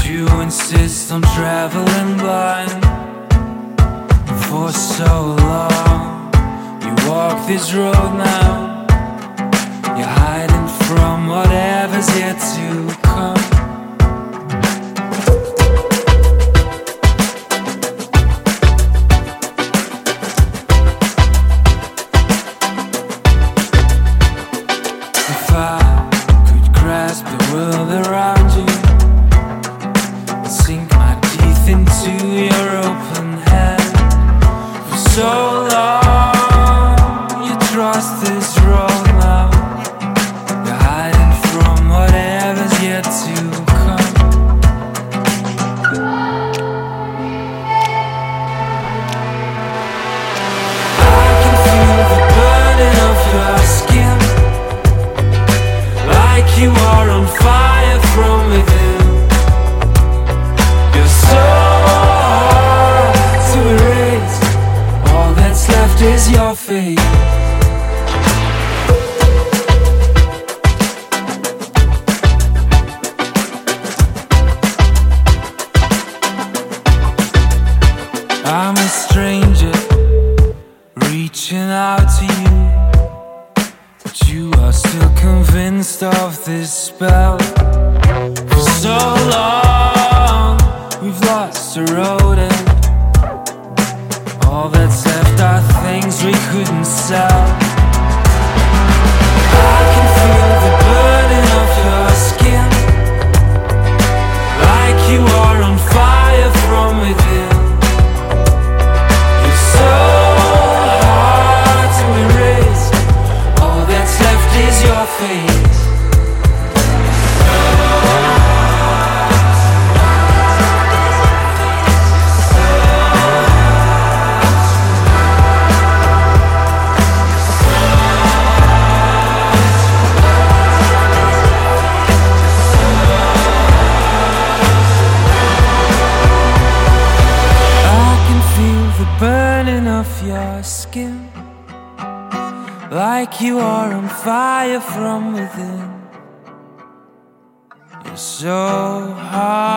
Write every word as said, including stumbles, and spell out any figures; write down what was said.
You insist on traveling blind for so long. You walk this road now, you're hiding from whatever's yet to come. If I could grasp the world around you, sink my teeth into your open hand. For so long you trust this road now, you're hiding from whatever's yet to come. I can feel the burning of your skin, like you are on fire from within. You're so hard to erase, all that's left is your face. I'm a stranger reaching out to you, but you are still convinced of this spell. For so long we've lost the road, and all that's left are things we couldn't sell. I can feel the burning of your skin, like you are on fire from within. You're so hard to erase, all that's left is your face. Burning of your skin, like you are on fire from within. You're so hard